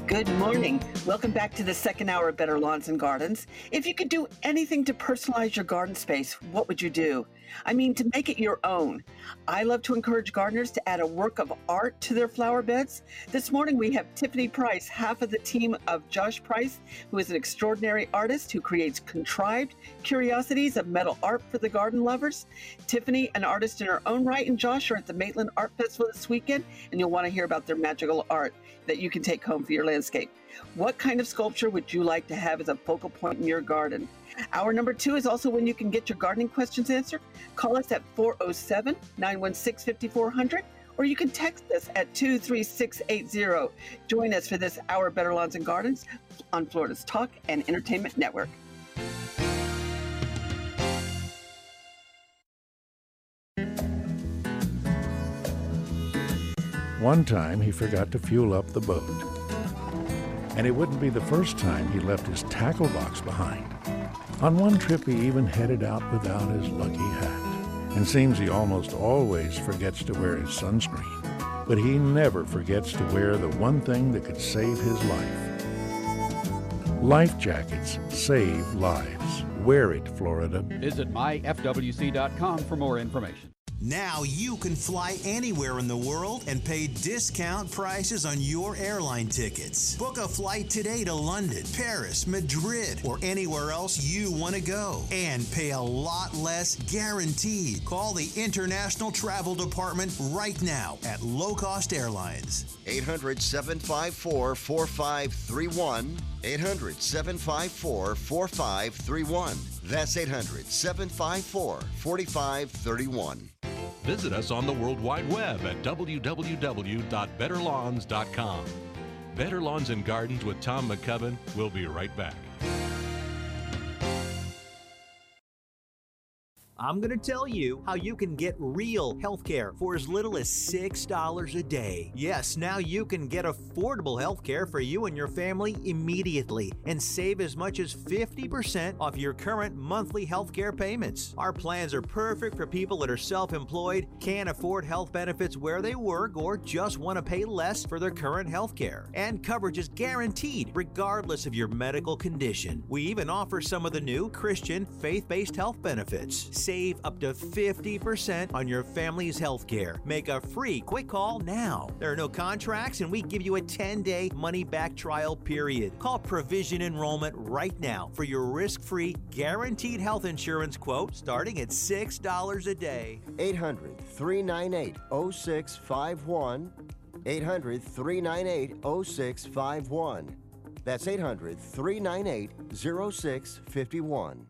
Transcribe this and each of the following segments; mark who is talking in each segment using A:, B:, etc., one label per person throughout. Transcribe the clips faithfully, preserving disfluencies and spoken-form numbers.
A: Good morning. Welcome back to the second hour of Better Lawns and Gardens. If you could do anything to personalize your garden space, what would you do? I mean, to make it your own. I love to encourage gardeners to add a work of art to their flower beds. This morning we have Tiffany Price, half of the team of Josh Price, who is an extraordinary artist who creates contrived curiosities of metal art for the garden lovers. Tiffany, an artist in her own right, and Josh are at the Maitland Art Festival this weekend, and you'll want to hear about their magical art that you can take home for your landscape. What kind of sculpture would you like to have as a focal point in your garden? Hour number two is also when you can get your gardening questions answered. Call us at four oh seven, nine one six, five four zero zero, or you can text us at two three six eight zero. Join us for this hour of Better Lawns and Gardens on Florida's Talk and Entertainment Network.
B: One time he forgot to fuel up the boat. And it wouldn't be the first time he left his tackle box behind. On one trip, he even headed out without his lucky hat. And seems he almost always forgets to wear his sunscreen. But he never forgets to wear the one thing that could save his life. Life jackets save lives. Wear it, Florida.
C: Visit my f w c dot com for more information.
D: Now you can fly anywhere in the world and pay discount prices on your airline tickets. Book a flight today to London, Paris, Madrid, or anywhere else you want to go. And pay a lot less guaranteed. Call the International Travel Department right now at Low Cost Airlines.
E: eight hundred, seven five four, four five three one. eight hundred, seven five four, four five three one. That's eight hundred, seven five four, four five three one.
F: Visit us on the World Wide Web at w w w dot better lawns dot com. Better Lawns and Gardens with Tom McCubbin. We'll be right back.
G: I'm going to tell you how you can get real healthcare for as little as six dollars a day. Yes, now you can get affordable healthcare for you and your family immediately and save as much as fifty percent off your current monthly healthcare payments. Our plans are perfect for people that are self-employed, can't afford health benefits where they work, or just want to pay less for their current healthcare. And coverage is guaranteed regardless of your medical condition. We even offer some of the new Christian faith-based health benefits. Save up to fifty percent on your family's health care. Make a free quick call now. There are no contracts, and we give you a ten-day money-back trial period. Call Provision Enrollment right now for your risk-free, guaranteed health insurance quote starting at six dollars a day.
H: eight hundred, three nine eight, oh six five one. eight hundred, three nine eight, oh six five one. That's eight hundred, three nine eight, oh six five one.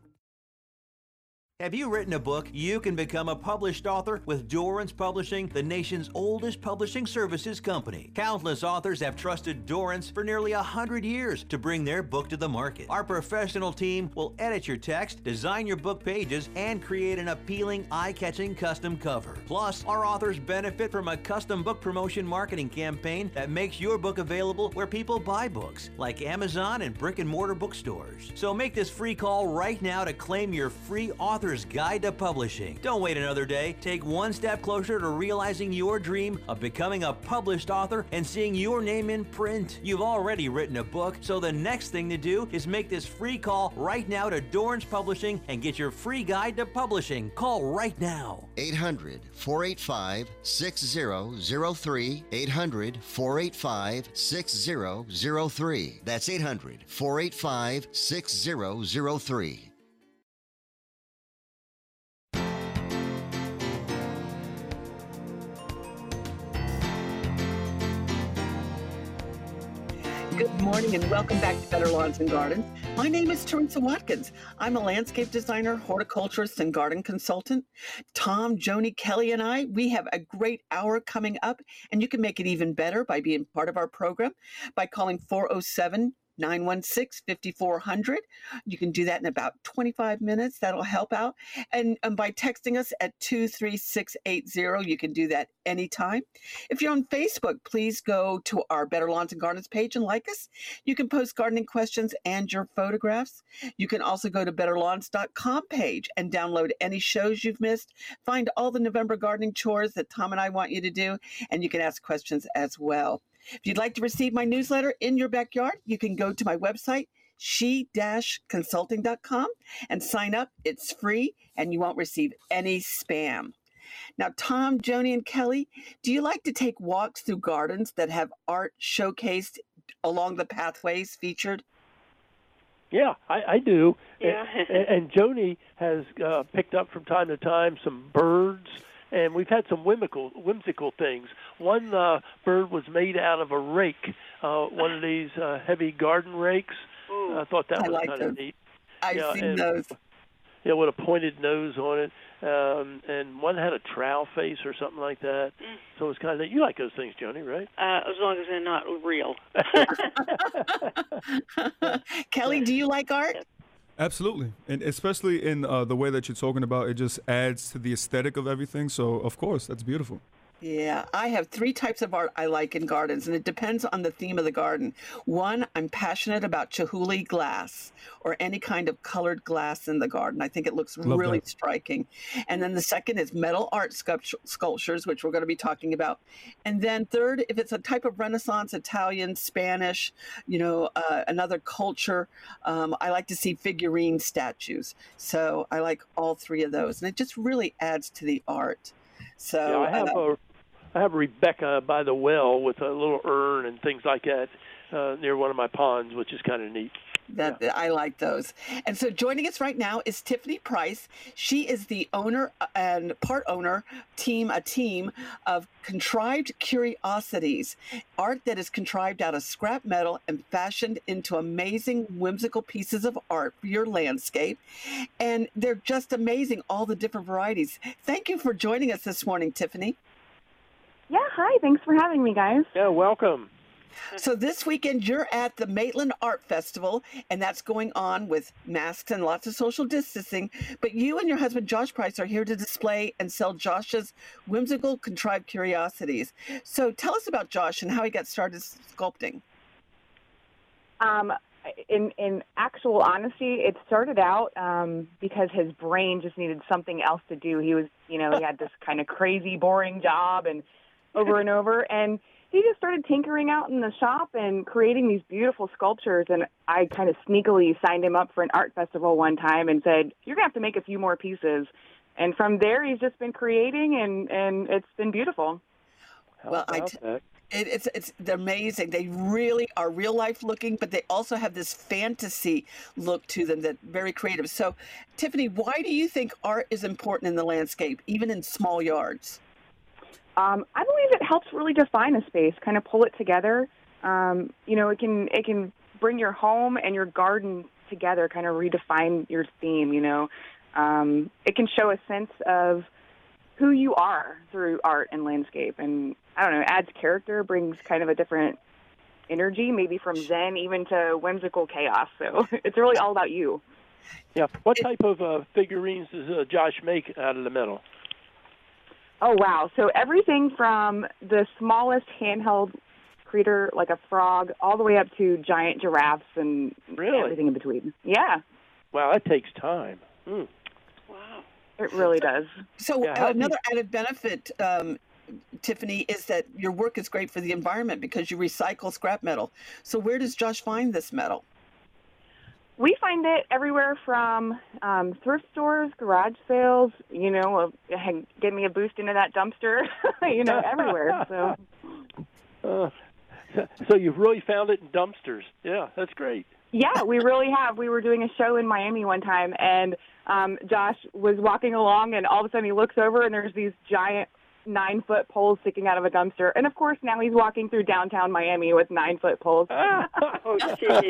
G: Have you written a book? You can become a published author with Dorrance Publishing, the nation's oldest publishing services company. Countless authors have trusted Dorrance for nearly one hundred years to bring their book to the market. Our professional team will edit your text, design your book pages, and create an appealing, eye-catching custom cover. Plus, our authors benefit from a custom book promotion marketing campaign that makes your book available where people buy books, like Amazon and brick-and-mortar bookstores. So make this free call right now to claim your free author Guide to Publishing. Don't wait another day. Take one step closer to realizing your dream of becoming a published author and seeing your name in print. You've already written a book, so the next thing to do is make this free call right now to Dorrance Publishing and get your free guide to publishing. Call right now.
E: eight hundred, four eight five, six zero zero three. eight hundred, four eight five, six zero zero three. That's eight hundred, four eight five, six zero zero three.
A: Good morning and welcome back to Better Lawns and Gardens. My name is Teresa Watkins. I'm a landscape designer, horticulturist, and garden consultant. Tom, Joni, Kelly, and I, we have a great hour coming up, and you can make it even better by being part of our program by calling four oh seven, nine one six, five four zero zero. You can do that in about twenty-five minutes. That'll help out. And, and by texting us at two three six eight zero, you can do that anytime. If you're on Facebook, please go to our Better Lawns and Gardens page and like us. You can post gardening questions and your photographs. You can also go to better lawns dot com page and download any shows you've missed. Find all the November gardening chores that Tom and I want you to do, and you can ask questions as well. If you'd like to receive my newsletter in your backyard, you can go to my website, she dash consulting dot com, and sign up. It's free, and you won't receive any spam. Now, Tom, Joni, and Kelly, do you like to take walks through gardens that have art showcased along the pathways featured?
I: Yeah, I, I do.
J: Yeah.
I: and, and Joni has uh, picked up from time to time some birds, and we've had some whimsical, whimsical things. One uh, bird was made out of a rake, uh, one of these uh, heavy garden rakes.
J: Ooh.
I: I thought that
A: I
I: was
A: like
I: kind of
A: those.
I: neat.
A: I've
I: yeah,
A: seen
I: and,
A: those.
I: Yeah, with a pointed nose on it, um, and one had a trowel face or something like that.
J: Mm.
I: So it was kind of neat. You like those things, Joni, right?
J: Uh, as long as they're not real.
A: Kelly, do you like art?
K: Absolutely, and especially in uh, the way that you're talking about, it just adds to the aesthetic of everything. So, of course, that's beautiful.
A: Yeah, I have three types of art I like in gardens, and it depends on the theme of the garden. One, I'm passionate about Chihuly glass or any kind of colored glass in the garden. I think it looks
K: Love
A: really
K: that.
A: striking. And then the second is metal art sculpt- sculptures, which we're going to be talking about. And then third, if it's a type of Renaissance, Italian, Spanish, you know, uh, another culture, um, I like to see figurine statues. So I like all three of those, and it just really adds to the art. So
I: Yeah, I have
A: uh,
I: a, I have Rebecca by the well with a little urn and things like that uh, near one of my ponds, which is kind of neat.
A: That I like those. And so joining us right now is Tiffany Price. She is the owner and part owner team, a team of Contrived Curiosities, art that is contrived out of scrap metal and fashioned into amazing, whimsical pieces of art for your landscape. And they're just amazing, all the different varieties. Thank you for joining us this morning, Tiffany.
L: Yeah, hi. Thanks for having me, guys.
I: Yeah, welcome.
A: So this weekend, you're at the Maitland Art Festival, and that's going on with masks and lots of social distancing. But you and your husband, Josh Price, are here to display and sell Josh's whimsical contrived curiosities. So tell us about Josh and how he got started sculpting.
L: Um, in in actual honesty, it started out um, because his brain just needed something else to do. He was, you know, he had this kind of crazy, boring job, and over and over, and he just started tinkering out in the shop and creating these beautiful sculptures. And I kind of sneakily signed him up for an art festival one time and said, you're going to have to make a few more pieces. And from there, he's just been creating, and, and it's been beautiful.
A: Well, I t- it, it's it's they're amazing. They really are real life looking, but they also have this fantasy look to them that's very creative. So, Tiffany, why do you think art is important in the landscape, even in small yards?
L: Um, I believe it helps really define a space, kind of pull it together. Um, you know, it can it can bring your home and your garden together, kind of redefine your theme. You know, um, it can show a sense of who you are through art and landscape, and I don't know, it adds character, brings kind of a different energy, maybe from Zen even to whimsical chaos. So it's really all about you.
I: Yeah. What type of uh, figurines does uh, Josh make out of the metal?
L: Oh, wow. So everything from the smallest handheld creature, like a frog, all the way up to giant giraffes and
I: really?
L: everything in between. Yeah.
I: Wow, that takes time. Mm.
J: Wow.
L: It really does.
A: So
I: Yeah,
A: uh,
I: how do
A: another added benefit, um, Tiffany, is that your work is great for the environment because you recycle scrap metal. So where does Josh find this metal?
L: We find it everywhere from um, thrift stores, garage sales, you know, uh, get me a boost into that dumpster, you know, everywhere. So,
I: uh, so you've really found it in dumpsters. Yeah, that's great.
L: Yeah, we really have. We were doing a show in Miami one time, and um, Josh was walking along, and all of a sudden he looks over, and there's these giant nine-foot poles sticking out of a dumpster. And, of course, now he's walking through downtown Miami with nine-foot poles.
J: Oh, geez.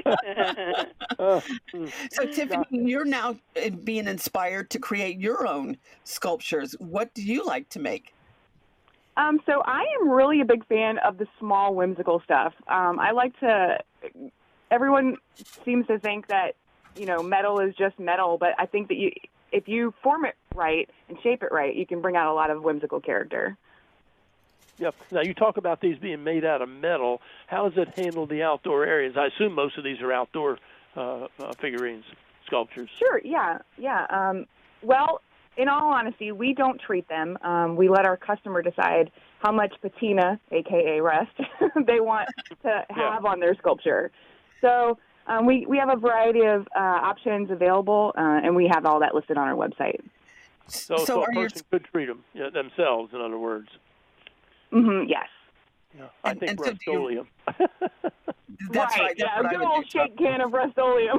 A: So, Tiffany, you're now being inspired to create your own sculptures. What do you like to make?
L: Um, so I am really a big fan of the small, whimsical stuff. Um, I like to – everyone seems to think that, you know, metal is just metal, but I think that you – if you form it right and shape it right, you can bring out a lot of whimsical character.
I: Yep. Now, you talk about these being made out of metal. How does it handle the outdoor areas? I assume most of these are outdoor uh, uh, figurines, sculptures.
L: Sure, yeah, yeah. Um, well, in all honesty, we don't treat them. Um, we let our customer decide how much patina, aka rust, they want to have yeah. on their sculpture. So um, we we have a variety of uh, options available, uh, and we have all that listed on our website.
I: So, so, so a person could treat them yeah, themselves, in other words.
L: Mm-hmm, yes.
I: Yeah, I
A: and,
I: think
A: and
I: Rust-Oleum.
A: So that's
L: right.
A: right. That's
L: yeah,
A: what
L: a
A: I
L: good
A: would
L: old
A: do.
L: shake can of Rust-Oleum.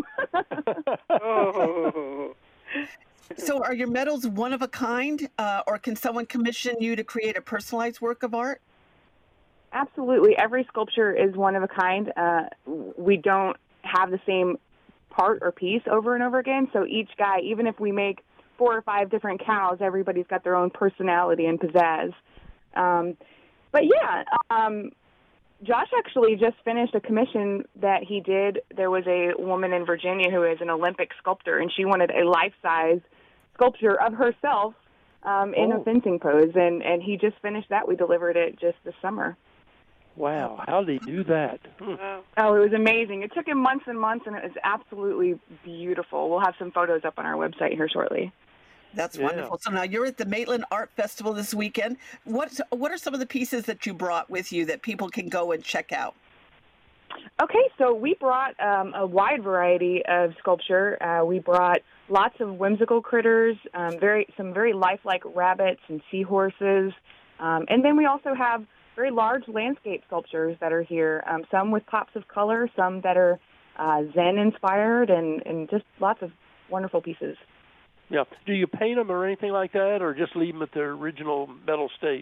J: Oh.
A: So are your medals one of a kind, uh, or can someone commission you to create a personalized work of art?
L: Absolutely. Every sculpture is one of a kind. Uh, we don't have the same part or piece over and over again. So each guy, even if we make four or five different cows, everybody's got their own personality and pizzazz. Um, but yeah, um, Josh actually just finished a commission that he did. There was a woman in Virginia who is an Olympic sculptor, and she wanted a life-size sculpture of herself um, in
I: oh.
L: a fencing pose, and, and he just finished that. We delivered it just this summer.
I: Wow, how did he do that?
J: Wow.
L: Oh, it was amazing. It took him months and months, and it was absolutely beautiful. We'll have some photos up on our website here shortly.
A: That's
I: Yeah.
A: wonderful. So now you're at the Maitland Art Festival this weekend. What what are some of the pieces that you brought with you that people can go and check out?
L: Okay, so we brought um, a wide variety of sculpture. Uh, we brought lots of whimsical critters, um, very some very lifelike rabbits and seahorses, um, and then we also have very large landscape sculptures that are here. Um, some with pops of color, some that are uh, Zen inspired, and, and just lots of wonderful pieces.
I: Yeah. Do you paint them or anything like that, or just leave them at their original metal state?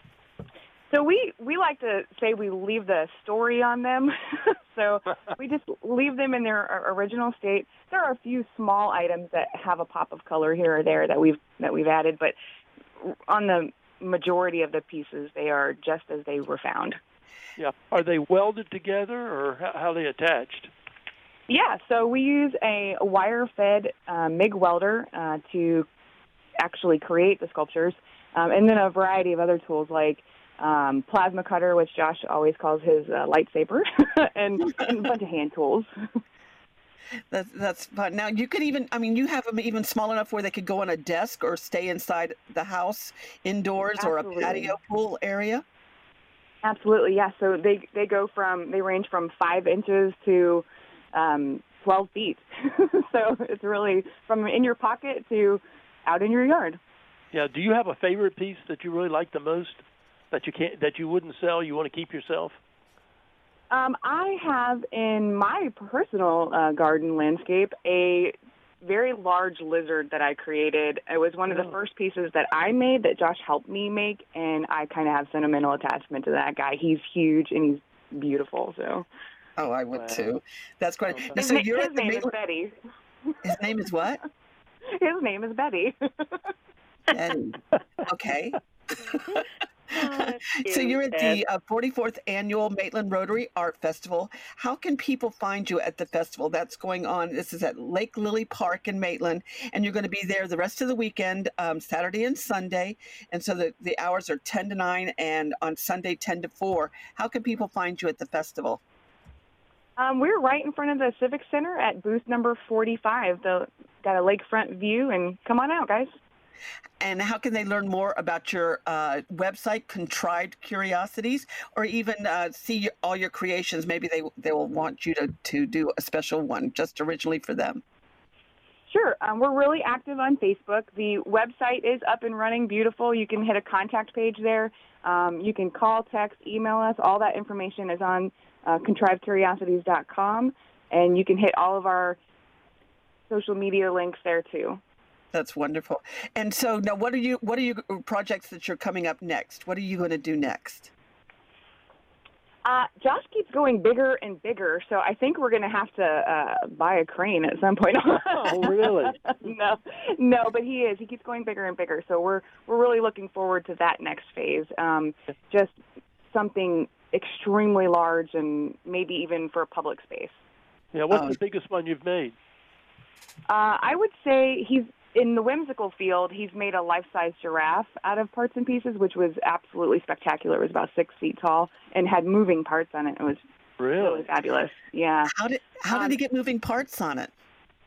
L: So we, we like to say we leave the story on them. So we just leave them in their original state. There are a few small items that have a pop of color here or there that we've that we've added, but on the majority of the pieces, they are just as they were found.
I: Yeah. Are they welded together, or how, how are they attached?
L: Yeah, so we use a, a wire-fed uh, MIG welder uh, to actually create the sculptures, um, and then a variety of other tools like um, plasma cutter, which Josh always calls his uh, lightsaber, and, and a bunch of hand tools.
A: That's that's fun. Now you could even, I mean, you have them even small enough where they could go on a desk or stay inside the house, indoors,
L: Absolutely.
A: or a patio pool area.
L: Absolutely, yeah. So they they go from they range from five inches to um, twelve feet. So it's really from in your pocket to out in your yard.
I: Yeah. Do you have a favorite piece that you really like the most that you can't that you wouldn't sell? You want to keep yourself?
L: Um, I have in my personal uh, garden landscape a very large lizard that I created. It was one of the first pieces that I made that Josh helped me make, and I kind of have sentimental attachment to that guy. He's huge and he's beautiful. So.
A: Oh, I would wow. too. That's great.
L: His,
A: now, so
L: na-
A: you're
L: his
A: at the
L: name
A: Maitland...
L: is Betty.
A: His name is what?
L: His name is Betty.
A: Betty. Okay. Oh, so you're at the uh, forty-fourth Annual Maitland Rotary Art Festival. How can people find you at the festival? That's going on. This is at Lake Lily Park in Maitland, and you're going to be there the rest of the weekend, um, Saturday and Sunday. And so the, the hours are ten to nine, and on Sunday, ten to four. How can people find you at the festival?
L: Um, we're right in front of the Civic Center at booth number forty-five. The, got a lakefront view, and come on out, guys.
A: And how can they learn more about your uh, website, Contrived Curiosities, or even uh, see your, all your creations? Maybe they they will want you to, to do a special one just originally for them.
L: Sure. Um, we're really active on Facebook. The website is up and running, beautiful. You can hit a contact page there. Um, you can call, text, email us. All that information is on uh, contrived curiosities dot com, and you can hit all of our social media links there too.
A: That's wonderful. And so now what are you what are your projects that you're coming up next? What are you going to do next?
L: Uh, Josh keeps going bigger and bigger, so I think we're going to have to uh, buy a crane at some point.
I: Oh, really?
L: no, no, but he is. He keeps going bigger and bigger, so we're we're really looking forward to that next phase. Um, just something extremely large and maybe even for a public space.
I: Yeah, what's
A: oh.
I: the biggest one you've made?
L: Uh, I would say he's in the whimsical field. He's made a life-size giraffe out of parts and pieces, which was absolutely spectacular. It was about six feet tall and had moving parts on it. It was
I: really,
L: really fabulous. Yeah.
A: How did how
L: um,
A: did he get moving parts on it?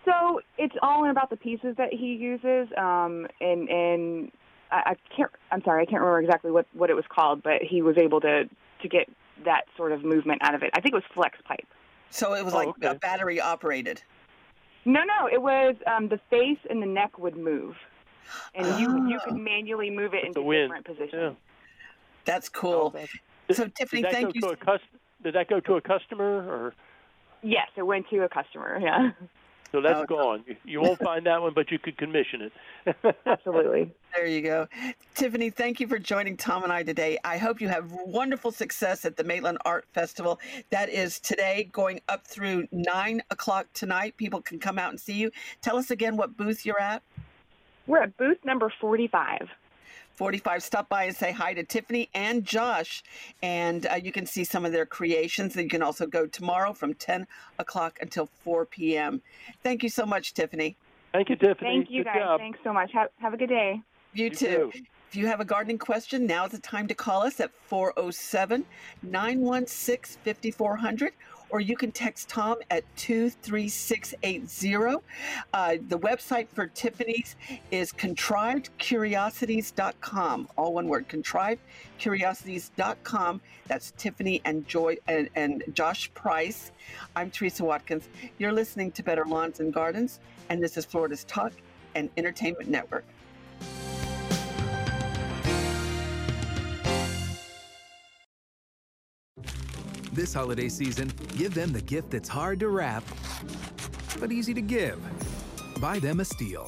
L: So it's all in about the pieces that he uses, um, and and I, I can't. I'm sorry, I can't remember exactly what, what it was called, but he was able to to get that sort of movement out of it. I think it was flex pipe.
A: So it was
L: Oh,
A: like
L: okay.
A: a battery operated.
L: No, no, it was um, the face and the neck would move, and you you
A: Oh.
L: could manually move it into
I: the wind.
L: different positions.
I: Yeah.
A: That's cool.
I: Did,
A: So Tiffany,
I: did that
A: thank
I: go
A: you.
I: To a cus- did that go to a customer or?
L: Yes, it went to a customer. Yeah,
I: So that's
A: Oh.
I: gone. You, you won't find that one, but you could commission it.
L: absolutely.
A: There you go. Tiffany, thank you for joining Tom and I today. I hope you have wonderful success at the Maitland Art Festival. That is today, going up through nine o'clock tonight. People can come out and see you. Tell us again what booth you're at.
L: We're at booth number forty-five.
A: forty-five. Stop by and say hi to Tiffany and Josh, and uh, you can see some of their creations. And you can also go tomorrow from ten o'clock until four p.m. Thank you so much, Tiffany.
I: Thank you, Tiffany.
L: Thank you,
I: Good
L: guys.
I: job.
L: Thanks so much. Have have a good day.
A: You,
I: You
A: too.
I: too.
A: If you have a gardening question, now's the time to call us at four oh seven, nine one six, five four zero zero, or you can text Tom at two three six eight zero. Uh, the website for Tiffany's is contrived curiosities dot com. All one word, contrived curiosities dot com. That's Tiffany and Joy and, and Josh Price. I'm Teresa Watkins. You're listening to Better Lawns and Gardens, and this is Florida's Talk and Entertainment Network.
M: This holiday season, give them the gift that's hard to wrap, but easy to give. Buy them a Stihl.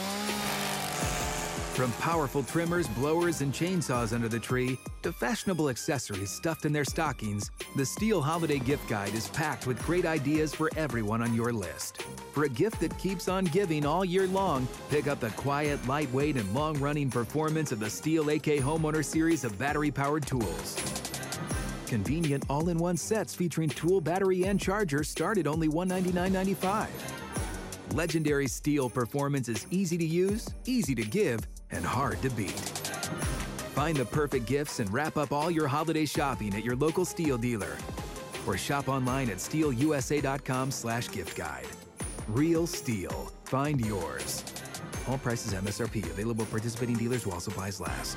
M: From powerful trimmers, blowers, and chainsaws under the tree to fashionable accessories stuffed in their stockings, the Stihl Holiday Gift Guide is packed with great ideas for everyone on your list. For a gift that keeps on giving all year long, pick up the quiet, lightweight, and long-running performance of the Stihl A K Homeowner series of battery-powered tools. Convenient all-in-one sets featuring tool, battery, and charger start at only one hundred ninety-nine ninety-five. Legendary Stihl performance is easy to use, easy to give, and hard to beat. Find the perfect gifts and wrap up all your holiday shopping at your local Stihl dealer. Or shop online at stihl u s a dot com slash gift guide. Real Stihl. Find yours. All prices M S R P. Available at participating dealers while supplies last.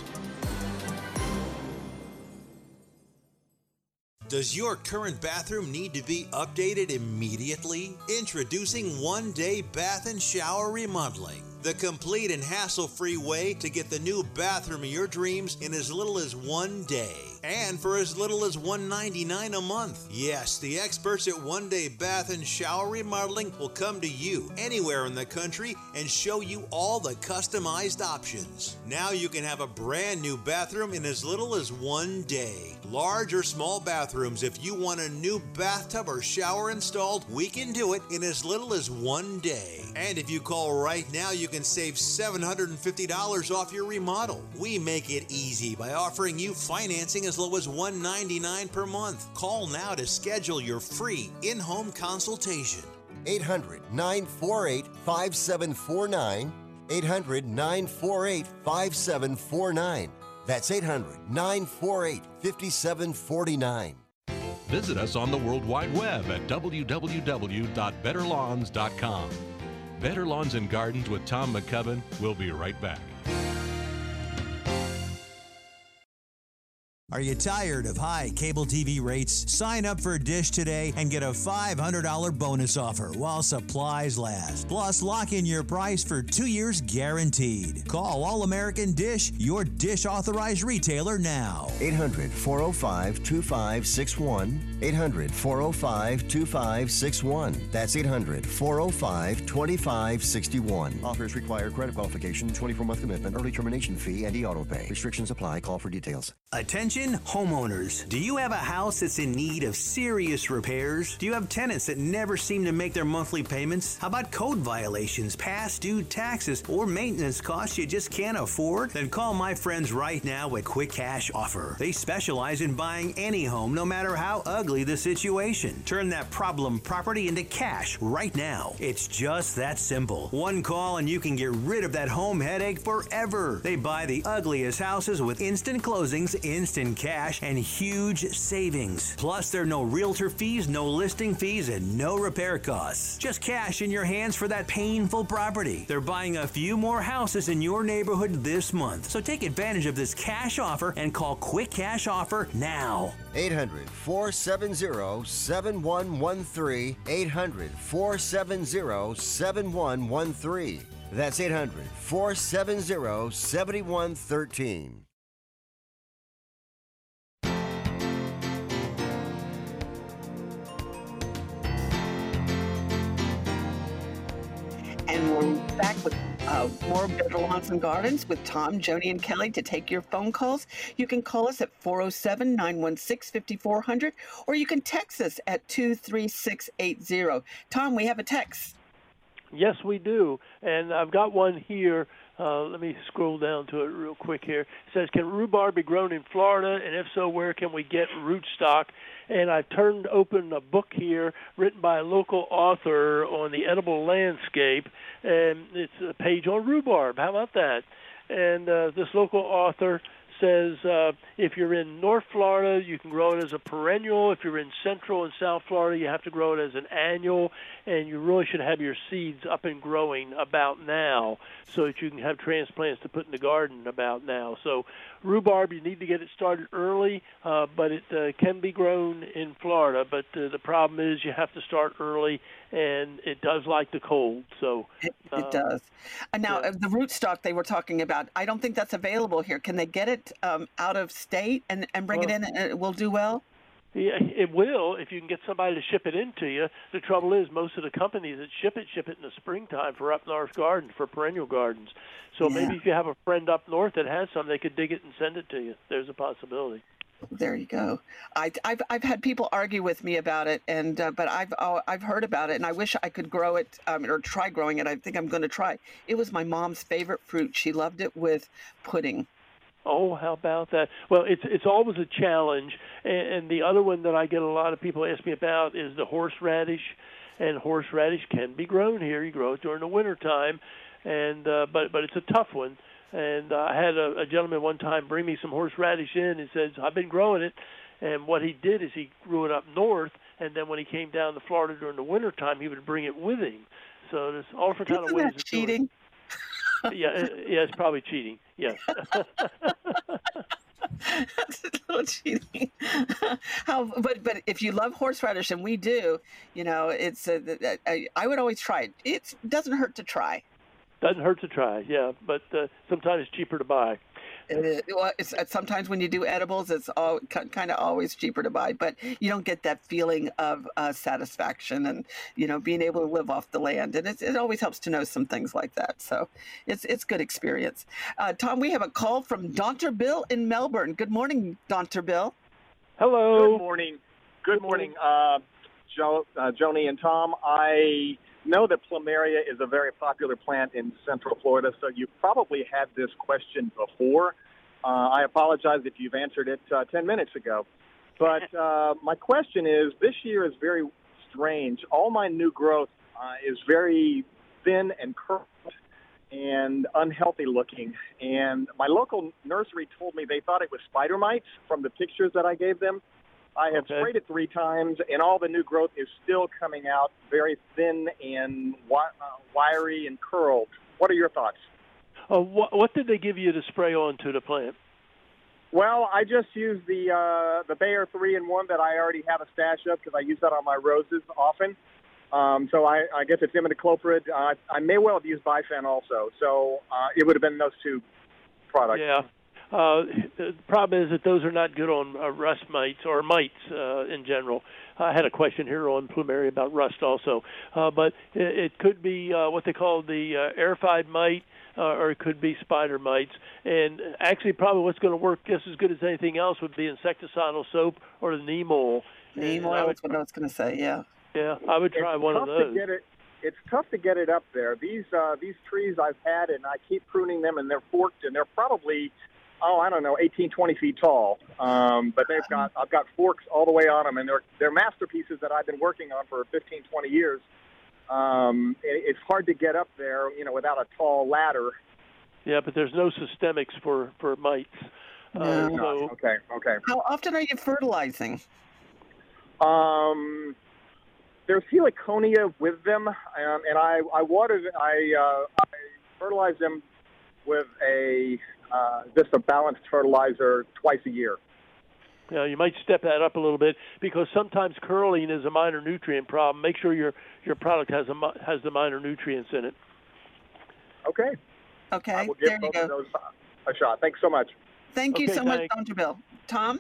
D: Does your current bathroom need to be updated immediately? Introducing One Day Bath and Shower Remodeling, the complete and hassle-free way to get the new bathroom of your dreams in as little as one day. And for as little as one hundred ninety-nine dollars a month. Yes, the experts at One Day Bath and Shower Remodeling will come to you anywhere in the country and show you all the customized options. Now you can have a brand new bathroom in as little as one day. Large or small bathrooms, if you want a new bathtub or shower installed, we can do it in as little as one day. And if you call right now, you can save seven hundred fifty dollars off your remodel. We make it easy by offering you financing as low as one hundred ninety-nine dollars per month. Call now to schedule your free in-home consultation.
H: eight hundred, nine four eight, five seven four nine. eight hundred, nine four eight, five seven four nine. That's eight hundred, nine four eight, five seven four nine.
F: Visit us on the World Wide Web at w w w dot better lawns dot com. Better Lawns and Gardens with Tom McCubbin. We'll be right back.
D: Are you tired of high cable T V rates? Sign up for Dish today and get a five hundred dollars bonus offer while supplies last. Plus, lock in your price for two years guaranteed. Call All American Dish, your Dish authorized retailer now.
H: eight hundred, four oh five, two five six one. eight hundred, four oh five, two five six one. That's eight hundred, four oh five, two five six one. Offers require credit qualification, twenty-four month commitment, early termination fee, and e-auto pay. Restrictions apply. Call for details.
G: Attention homeowners. Do you have a house that's in need of serious repairs? Do you have tenants that never seem to make their monthly payments? How about code violations, past due taxes, or maintenance costs you just can't afford? Then call my friends right now at Quick Cash Offer. They specialize in buying any home, no matter how ugly ugly the situation. Turn that problem property into cash right now. It's just that simple. One call and you can get rid of that home headache forever. They buy the ugliest houses with instant closings, instant cash, and huge savings. Plus, there are no realtor fees, no listing fees, and no repair costs. Just cash in your hands for that painful property. They're buying a few more houses in your neighborhood this month. So take advantage of this cash offer and call Quick Cash Offer now.
H: eight hundred, four seven zero, seven one one three. eight hundred, four seven zero, seven one one three. That's eight hundred, four seven zero, seven one one three.
A: And we're back with uh, more Better Lawns and Gardens with Tom, Joni, and Kelly to take your phone calls. You can call us at four oh seven, nine one six, five four zero zero, or you can text us at two three six eight zero. Tom, we have a text.
I: Yes, we do. And I've got one here. Uh, let me scroll down to it real quick here. It says, can rhubarb be grown in Florida? And if so, where can we get rootstock? And I turned open a book here written by a local author on the edible landscape, and it's a page on rhubarb. How about that? And uh, this local author says uh, if you're in North Florida, you can grow it as a perennial. If you're in Central and South Florida, you have to grow it as an annual, and you really should have your seeds up and growing about now so that you can have transplants to put in the garden about now. So rhubarb, you need to get it started early, uh, but it uh, can be grown in Florida. But uh, the problem is you have to start early, and it does like the cold. So
A: It,
I: uh,
A: it does. And now,
I: yeah.
A: uh, the rootstock they were talking about, I don't think that's available here. Can they get it um, out of state and, and bring
I: Well,
A: it in and it will do well?
I: Yeah, it will if you can get somebody to ship it into you. The trouble is most of the companies that ship it, ship it in the springtime for up north gardens, for perennial gardens. So
A: Yeah.
I: maybe if you have a friend up north that has some, they could dig it and send it to you. There's a possibility.
A: There you go. I, I've I've had people argue with me about it, and uh, but I've uh, I've heard about it, and I wish I could grow it um, or try growing it. I think I'm going to try. It was my mom's favorite fruit. She loved it with pudding.
I: Oh, how about that? Well, it's it's always a challenge. And, and the other one that I get a lot of people ask me about is the horseradish. And horseradish can be grown here. You grow it during the wintertime, and uh, but but it's a tough one. And uh, I had a, a gentleman one time bring me some horseradish in and says, I've been growing it. And what he did is he grew it up north, and then when he came down to Florida during the wintertime, he would bring it with him. So there's all different kind of
A: Isn't
I: ways
A: that
I: of doing it.
A: cheating?
I: Yeah, uh, yeah, it's probably cheating. Yes.
A: That's a little cheating. How, but but if you love horseradish, and we do, you know, it's a, I, I would always try it. It doesn't hurt to try.
I: Doesn't hurt to try, yeah, but uh, sometimes it's cheaper to buy.
A: It, well, it's, it's sometimes when you do edibles, it's all kind of always cheaper to buy, but you don't get that feeling of uh, satisfaction and you know being able to live off the land. And it, it always helps to know some things like that. So it's it's good experience. Uh, Tom, we have a call from Doctor Bill in Melbourne. Good morning, Doctor Bill.
I: Hello.
N: Good morning. Good morning, uh, jo- uh, Joni and Tom. I know that plumeria is a very popular plant in Central Florida, so you probably had this question before. Uh, I apologize if you've answered it uh, ten minutes ago. But uh, my question is, this year is very strange. All my new growth uh, is very thin and curved and unhealthy looking. And my local nursery told me they thought it was spider mites from the pictures that I gave them. I have
I: Okay.
N: sprayed it three times, and all the new growth is still coming out very thin and wi- uh, wiry and curled. What are your thoughts?
I: Uh, what, what did they give you to spray on to the plant?
N: Well, I just use the uh, the Bayer three in one that I already have a stash of because I use that on my roses often. Um, so I, I guess it's imidacloprid. Uh, I may well have used Bifen also. So uh, it would have been those two products.
I: Yeah. Uh, the problem is that those are not good on uh, rust mites or mites uh, in general. I had a question here on plumeria about rust also, uh, but it, it could be uh, what they call the uh, aerified mite, uh, or it could be spider mites. And actually, probably what's going to work just as good as anything else would be insecticidal soap or the neem oil.
A: Neem
I: And I
A: oil,
I: would-
A: that's what I was going to say, yeah.
I: Yeah, I would try
N: it's
I: one
N: tough
I: of those.
N: To get it, it's tough to get it up there. These uh, these trees I've had, and I keep pruning them, and they're forked, and they're probably oh, I don't know, eighteen, twenty feet tall. Um, but they've got, I've got forks all the way on them, and they're they're masterpieces that I've been working on for fifteen, twenty years. Um, it, it's hard to get up there, you know, without a tall ladder.
I: Yeah, but there's no systemics for for mites. Uh,
A: No.
I: so
N: Okay, okay.
A: How often are you fertilizing?
N: Um, there's heliconia with them, um, and I I water, I uh, I fertilize them with a uh, just a balanced fertilizer twice a year.
I: Yeah, you might step that up a little bit because sometimes curling is a minor nutrient problem. Make sure your your product has a mi- has the minor nutrients in it.
N: Okay.
A: Okay,
N: I will give
A: there you
N: both
A: go.
N: of those a shot. Thanks so much.
A: Thank you
I: Okay,
A: so much,
I: thanks.
A: Doctor Bill. Tom?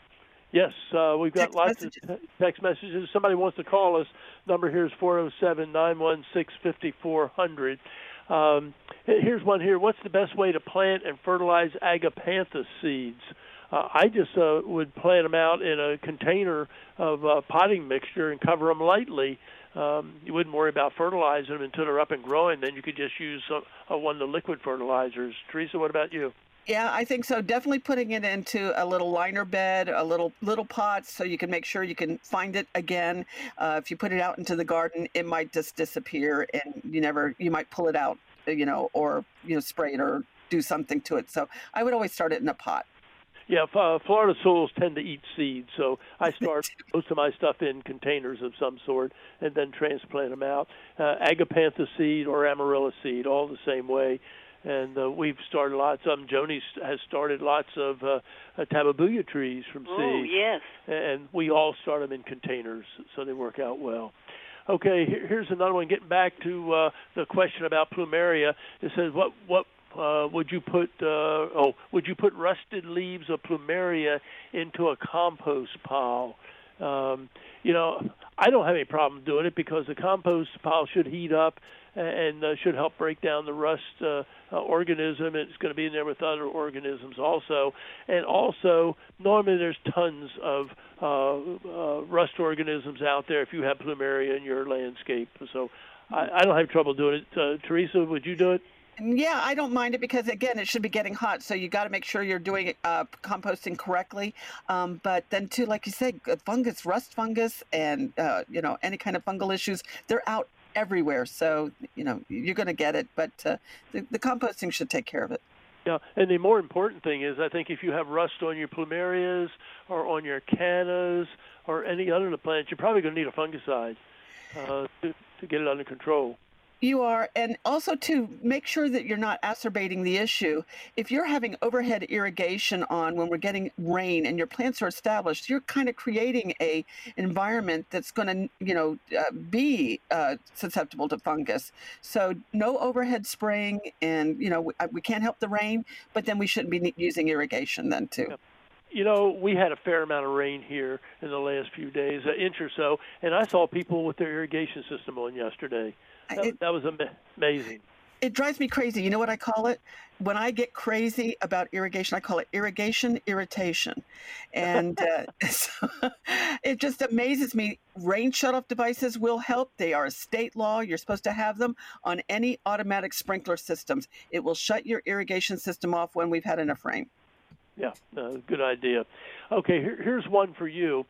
I: Yes, uh, we've got
A: Text
I: lots
A: messages.
I: of te- text messages. Somebody wants to call us. Number here is four oh seven, nine one six, five four zero zero. Um, here's one here. What's the best way to plant and fertilize agapanthus seeds? Uh, I just uh, would plant them out in a container of uh, potting mixture and cover them lightly. Um, you wouldn't worry about fertilizing them until they're up and growing. Then you could just use uh, one of the liquid fertilizers. Teresa, what about you?
A: Yeah, I think so. Definitely putting it into a little liner bed, a little little pot, so you can make sure you can find it again. Uh, if you put it out into the garden, it might just disappear, and you never you might pull it out, you know, or you know, spray it or do something to it. So I would always start it in a pot.
I: Yeah, uh, Florida soils tend to eat seeds, so I start most of my stuff in containers of some sort and then transplant them out. Uh, agapanthus seed or amarilla seed, all the same way. And uh, we've started lots of them. Joni has started lots of uh, uh, tababuya trees from seed.
J: Oh, yes.
I: And we all start them in containers, so they work out well. Okay, here, here's another one. Getting back to uh, the question about plumeria, it says, what what uh, would you put? Uh, oh, would you put rusted leaves of plumeria into a compost pile? Um, you know, I don't have any problem doing it because the compost pile should heat up and uh, should help break down the rust uh, uh, organism. It's going to be in there with other organisms also. And also, normally there's tons of uh, uh, rust organisms out there if you have plumeria in your landscape. So I, I don't have trouble doing it. Uh, Teresa, would you do it?
A: Yeah, I don't mind it because, again, it should be getting hot. So you got to make sure you're doing uh, composting correctly. Um, but then, too, like you said, fungus, rust fungus, and, uh, you know, any kind of fungal issues, they're out everywhere. So, you know, you're going to get it. But uh, the, the composting should take care of it.
I: Yeah, and the more important thing is I think if you have rust on your plumerias or on your cannas or any other plants, you're probably going to need a fungicide uh, to, to get it under control.
A: You are, and also to make sure that you're not exacerbating the issue. If you're having overhead irrigation on when we're getting rain and your plants are established, you're kind of creating a environment that's going to, you know, uh, be uh, susceptible to fungus. So no overhead spraying, and you know we, we can't help the rain, but then we shouldn't be using irrigation then too.
I: Yep. You know, we had a fair amount of rain here in the last few days, an inch or so, and I saw people with their irrigation system on yesterday. That,
A: It-
I: that was ama- amazing.
A: It drives me crazy. You know what I call it? When I get crazy about irrigation, I call it irrigation irritation. And uh, so it just amazes me. Rain shutoff devices will help. They are a state law. You're supposed to have them on any automatic sprinkler systems. It will shut your irrigation system off when we've had enough rain.
I: Yeah, uh, good idea. Okay, here, here's one for you.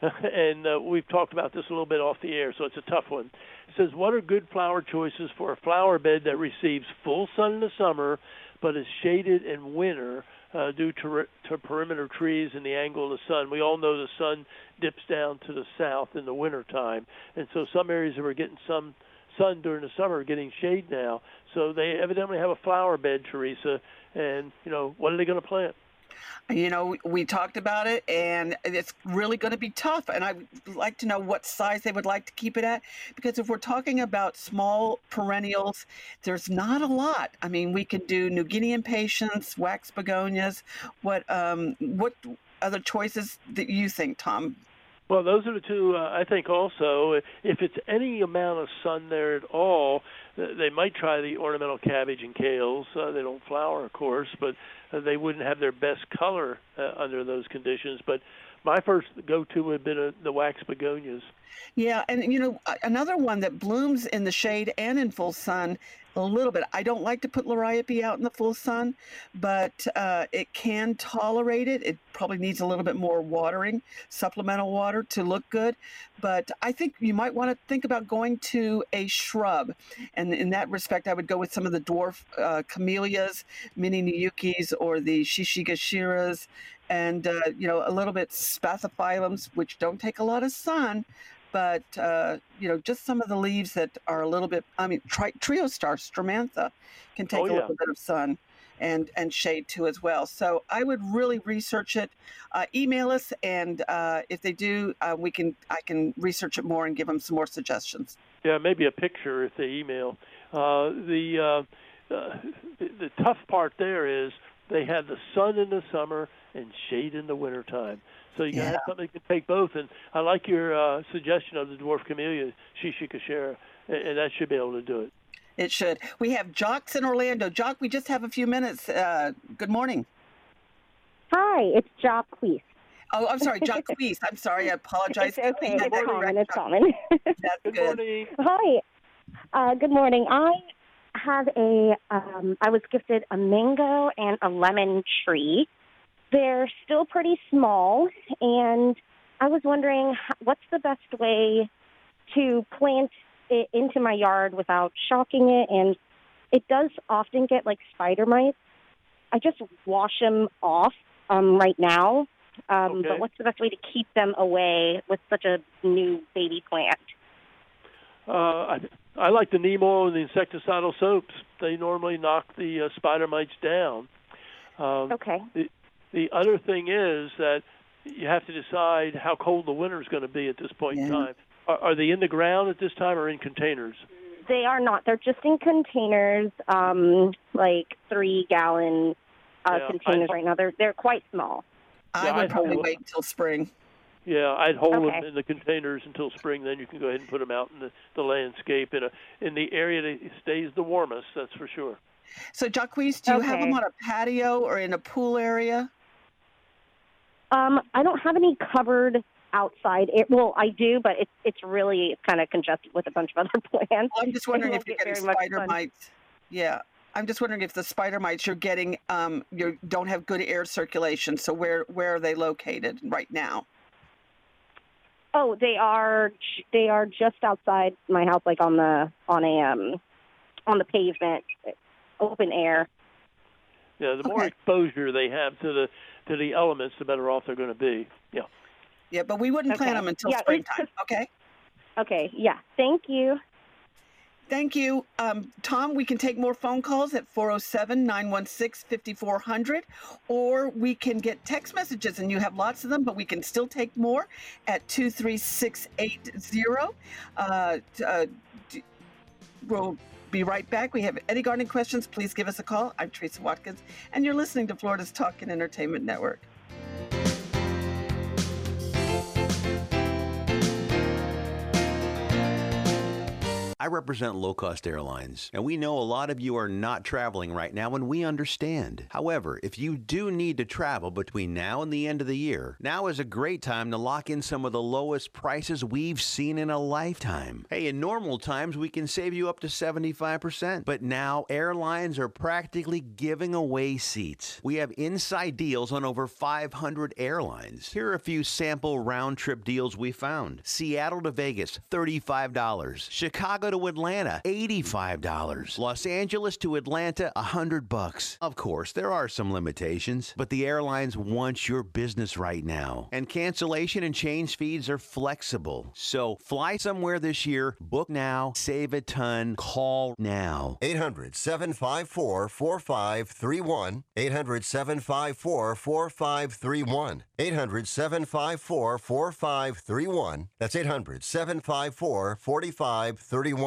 I: And uh, we've talked about this a little bit off the air, so it's a tough one. It says, what are good flower choices for a flower bed that receives full sun in the summer but is shaded in winter uh, due to, to perimeter trees and the angle of the sun? We all know the sun dips down to the south in the wintertime, and so some areas that were getting some sun during the summer are getting shade now. So they evidently have a flower bed, Teresa, and, you know, what are they going to plant?
A: You know, we talked about it, and it's really going to be tough. And I'd like to know what size they would like to keep it at, because if we're talking about small perennials, there's not a lot. I mean, we could do New Guinea impatiens, wax begonias. What um, what other choices that you think, Tom?
I: Well, those are the two, uh, I think also. If it's any amount of sun there at all, th- they might try the ornamental cabbage and kales. Uh, they don't flower, of course, but uh, they wouldn't have their best color uh, under those conditions. But my first go-to would have been uh, the wax begonias.
A: Yeah, and you know, a- another one that blooms in the shade and in full sun a little bit. I don't like to put Liriope out in the full sun, but uh, it can tolerate it. It probably needs a little bit more watering, supplemental water to look good. But I think you might want to think about going to a shrub. And in that respect, I would go with some of the dwarf uh, camellias, mini Niyukis, or the Shishigashiras, and, uh, you know, a little bit spathiphyllums, which don't take a lot of sun, but, uh, you know, just some of the leaves that are a little bit, I mean, tri- Triostar stromantha can take
I: Oh,
A: a
I: yeah.
A: little bit of sun and, and shade too as well. So I would really research it. Uh, email us, and uh, if they do, uh, we can I can research it more and give them some more suggestions.
I: Yeah, maybe a picture if they email. Uh, the, uh, uh, the the tough part there is they have the sun in the summer and shade in the wintertime. So you gotta have something that can take both. And I like your uh, suggestion of the dwarf camellia, Shishikashara, and, and that should be able to do it.
A: It should. We have Jock's in Orlando. Jock, we just have a few minutes. Uh, good morning.
O: Hi, it's Jock Queese.
A: Oh, I'm sorry, Jock Queese. I'm sorry. I apologize.
O: It's okay.
A: We had
O: It's
A: that
O: common.
A: correct.
O: It's common.
A: That's
I: good.
A: good.
I: Morning.
O: Hi. Uh, good morning. I have a, um, I was gifted a mango and a lemon tree. They're still pretty small, and I was wondering h- what's the best way to plant it into my yard without shocking it, and it does often get like spider mites. I just wash them off um, right now, um,
I: Okay.
O: but what's the best way to keep them away with such a new baby plant?
I: Uh, I, I like the neem oil and the insecticidal soaps. They normally knock the uh, spider mites down. Um,
O: okay.
I: The, the other thing is that you have to decide how cold the winter is going to be at this point in time. Are, are they in the ground at this time or in containers?
O: They are not. They're just in containers, um, like three-gallon uh,
I: Yeah,
O: containers
I: I-
O: right now. They're they're quite small.
A: I
I: Yeah,
A: would
I: I'd
A: probably
I: hold-
A: wait until spring.
I: Yeah, I'd hold
O: Okay.
I: them in the containers until spring. Then you can go ahead and put them out in the, the landscape in a in the area that stays the warmest. That's for sure.
A: So, Jacquees, do you have
O: Okay.
A: them on a patio or in a pool area?
O: Um, I don't have any covered outside. It well, I do, but it's it's really kind of congested with a bunch of other plants.
A: I'm just wondering
O: It
A: if you're
O: won't get
A: getting
O: very much
A: spider
O: sun.
A: mites. Yeah, I'm just wondering if the spider mites you're getting, um, you don't have good air circulation. So where where are they located right now?
O: Oh, they are they are just outside my house, like on the on a um on the pavement, open air.
I: Yeah, the more
A: Okay.
I: exposure they have to the to the elements, the better off they're going to be. Yeah.
A: Yeah, but we wouldn't plant
O: Okay.
A: them until
O: Yeah, it's
A: springtime. Okay.
O: Okay, yeah. Thank you.
A: Thank you. Um, Tom, we can take more phone calls at four oh seven, nine one six, five four zero zero, or we can get text messages, and you have lots of them, but we can still take more at two three six eight zero. Uh, t- uh, d- we'll be right back. We have any gardening questions, please give us a call. I'm Teresa Watkins, and you're listening to Florida's Talk and Entertainment Network.
P: I represent low-cost airlines, and we know a lot of you are not traveling right now, and we understand. However, if you do need to travel between now and the end of the year, now is a great time to lock in some of the lowest prices we've seen in a lifetime. Hey, in normal times, we can save you up to seventy-five percent, but now airlines are practically giving away seats. We have inside deals on over five hundred airlines. Here are a few sample round-trip deals we found. Seattle to Vegas, thirty-five dollars. Chicago to Atlanta, eighty-five dollars. Los Angeles to Atlanta, one hundred bucks. Of course, there are some limitations, but the airlines want your business right now. And cancellation and change fees are flexible. So fly somewhere this year, book now, save a ton, call now.
H: eight hundred, seven five four, four five three one. eight hundred, seven five four, four five three one. eight hundred, seven five four, four five three one. That's eight hundred, seven five four, four five three one.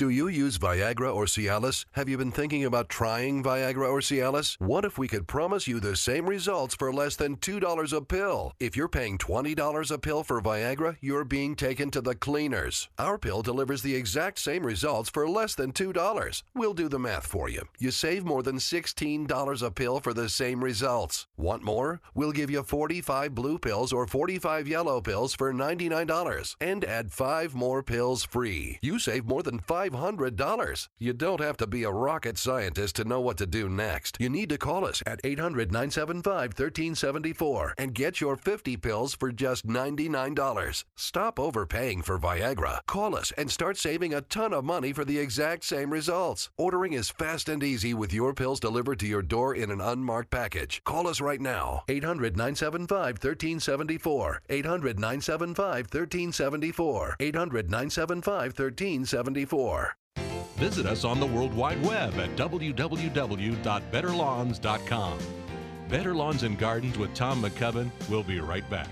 Q: Do you use Viagra or Cialis? Have you been thinking about trying Viagra or Cialis? What if we could promise you the same results for less than two dollars a pill? If you're paying twenty dollars a pill for Viagra, you're being taken to the cleaners. Our pill delivers the exact same results for less than two dollars. We'll do the math for you. You save more than sixteen dollars a pill for the same results. Want more? We'll give you forty-five blue pills or forty-five yellow pills for ninety-nine dollars and add five more pills free. You save more than five hundred dollars. You don't have to be a rocket scientist to know what to do next. You need to call us at eight hundred, nine seven five, one three seven four and get your fifty pills for just ninety-nine dollars. Stop overpaying for Viagra. Call us and start saving a ton of money for the exact same results. Ordering is fast and easy with your pills delivered to your door in an unmarked package. Call us right now. eight hundred, nine seven five, one three seven four. eight hundred, nine seven five, one three seven four. eight hundred, nine seven five, one three seven four.
F: Visit us on the World Wide Web at w w w dot better lawns dot com. Better Lawns and Gardens with Tom McCubbin. We'll be right back.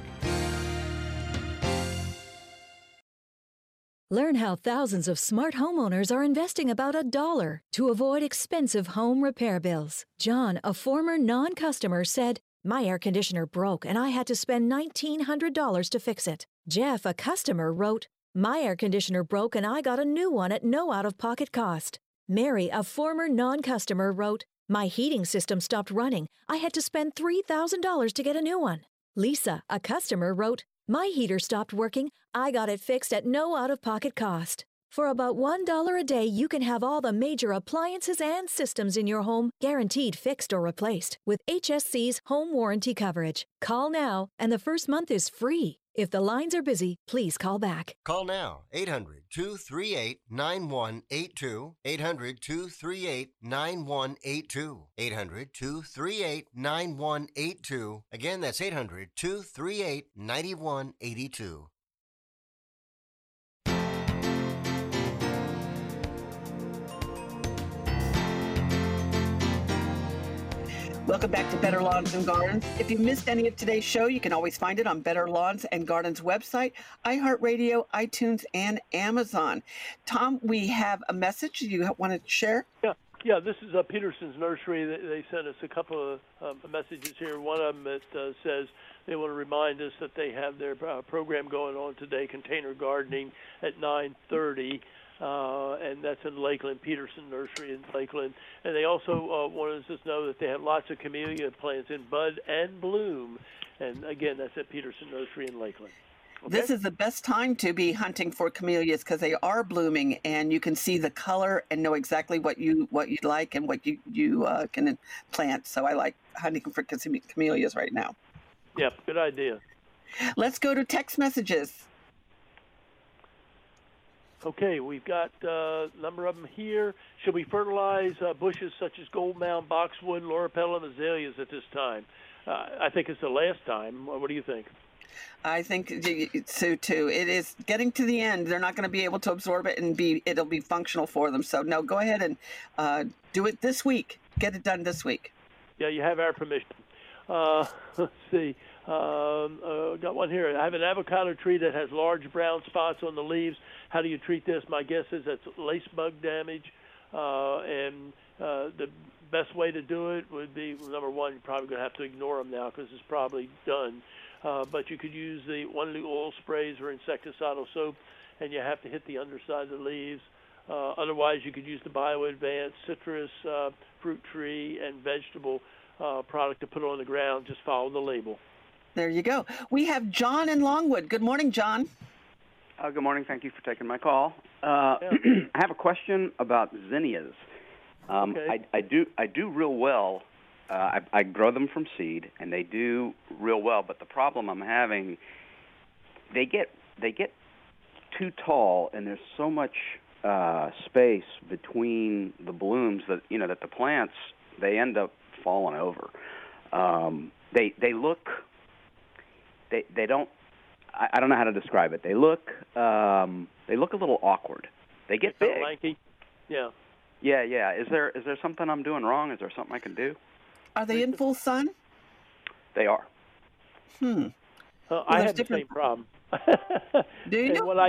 R: Learn how thousands of smart homeowners are investing about a dollar to avoid expensive home repair bills. John, a former non-customer, said, "My air conditioner broke and I had to spend nineteen hundred dollars to fix it." Jeff, a customer, wrote, "My air conditioner broke and I got a new one at no out-of-pocket cost." Mary, a former non-customer, wrote, "My heating system stopped running. I had to spend three thousand dollars to get a new one." Lisa, a customer, wrote, "My heater stopped working. I got it fixed at no out-of-pocket cost." For about one dollar a day, you can have all the major appliances and systems in your home guaranteed fixed or replaced with H S C's home warranty coverage. Call now, and the first month is free. If the lines are busy, please call back.
H: Call now, eight hundred, two three eight, nine one eight two, eight hundred, two three eight, nine one eight two, eight hundred, two three eight, nine one eight two. Again, that's eight hundred, two three eight, nine one eight two.
A: Welcome back to Better Lawns and Gardens. If you missed any of today's show, you can always find it on Better Lawns and Gardens website, iHeartRadio, iTunes, and Amazon. Tom, we have a message you want to share?
I: Yeah, yeah. This is uh, Peterson's Nursery. They, they sent us a couple of um, messages here. One of them that uh, says they want to remind us that they have their uh, program going on today, Container Gardening, at nine thirty. Uh, and that's in Lakeland, Peterson Nursery in Lakeland. And they also uh, wanted us to know that they have lots of camellia plants in bud and bloom. And again, that's at Peterson Nursery in Lakeland. Okay?
A: This is the best time to be hunting for camellias because they are blooming, and you can see the color and know exactly what you what you like and what you you uh, can plant. So I like hunting for camellias right now.
I: Yeah, good idea.
A: Let's go to text messages.
I: Okay, we've got uh, a number of them here. Should we fertilize uh, bushes such as gold mound, boxwood, loripella, and azaleas at this time? Uh, I think it's the last time. What do you think?
A: I think so too. It is getting to the end. They're not going to be able to absorb it and be. It'll be functional for them. So no, go ahead and uh, do it this week. Get it done this week.
I: Yeah, you have our permission. Uh, let's see. Um, uh, got one here. I have an avocado tree that has large brown spots on the leaves. How do you treat this? My guess is that's lace bug damage, uh, and uh, the best way to do it would be, number one, you're probably going to have to ignore them now because it's probably done. Uh, but you could use the one of the oil sprays or insecticidal soap, and you have to hit the underside of the leaves. Uh, otherwise, you could use the BioAdvance citrus, uh, fruit tree, and vegetable uh, product to put on the ground. Just follow the label.
A: There you go. We have John in Longwood. Good morning, John.
S: Uh, good morning. Thank you for taking my call. Uh, yeah. I have a question about zinnias. Um,
I: okay.
S: I, I do I do real well. Uh, I, I grow them from seed, and they do real well. But the problem I'm having, they get they get too tall, and there's so much uh, space between the blooms that you know that the plants they end up falling over. Um, they they look they they don't. I don't know how to describe it. They look um, they look a little awkward. They get big.
I: Lanky. Yeah.
S: Yeah, yeah. Is there is there something I'm doing wrong? Is there something I can do?
A: Are they in full sun?
S: They are.
A: Hmm.
I: Uh, I have the same problem.
A: Do you?
I: And what I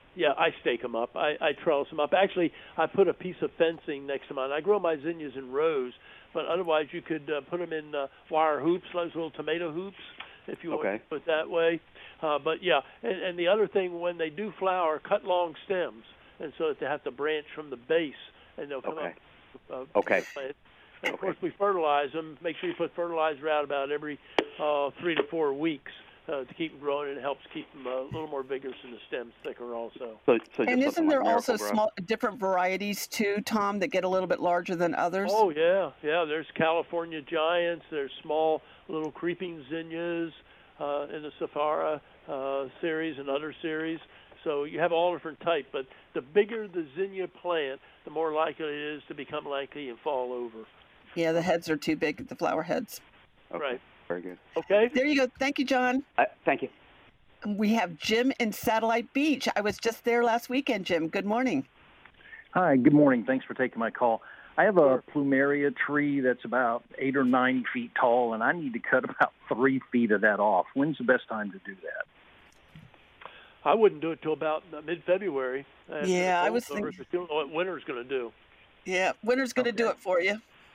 I: Yeah, I stake them up. I, I trellis them up. Actually, I put a piece of fencing next to mine. I grow my zinnias in rows, but otherwise you could uh, put them in uh, wire hoops, those little tomato hoops, if you
S: Okay.
I: want to put it that way. Uh, but yeah, and, and the other thing, when they do flower, cut long stems, and so that they have to branch from the base, and they'll come
S: Okay.
I: up. Uh,
S: Okay.
I: And of course, we fertilize them. Make sure you put fertilizer out about every uh, three to four weeks. Uh, to keep them growing, and it helps keep them uh, a little more vigorous and the stems thicker also.
S: So, so
A: And isn't there also small, different varieties too, Tom, that get a little bit larger than others?
I: Oh yeah, yeah. There's California Giants. There's small little creeping zinnias uh, in the Safara uh, series and other series. So you have all different types, but the bigger the zinnia plant, the more likely it is to become lanky and fall over.
A: Yeah, the heads are too big, the flower heads.
S: Okay.
I: Right.
S: Very good.
I: Okay.
A: There you go. Thank you, John.
S: Uh, thank you.
A: We have Jim in Satellite Beach. I was just there last weekend, Jim. Good morning.
T: Hi, good morning. Thanks for taking my call. I have a plumeria tree that's about eight or nine feet tall, and I need to cut about three feet of that off. When's the best time to do that?
I: I wouldn't do it till about uh, mid-February. And
A: Yeah,
I: the
A: I was
I: cold over,
A: thinking-
I: but you don't know what winter's going to do.
A: Yeah, winter's going to do it for you.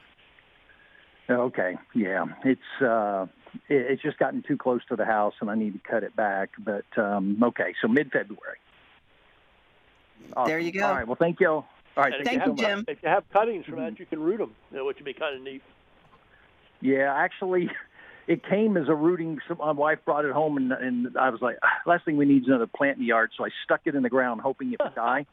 T: Okay, yeah. It's uh, it, it's just gotten too close to the house, and I need to cut it back. But, um, okay, so mid-February. Awesome.
A: There you go.
T: All right, well, thank you. All right,
I: And if
T: thank
I: you
T: you so
I: have,
T: much.
I: If you have cuttings from that, you can root them, you know, which would be kind of neat.
T: Yeah, actually, it came as a rooting. So my wife brought it home, and, and I was like, "Ah, last thing we need is another plant in the yard. So I stuck it in the ground, hoping it would die.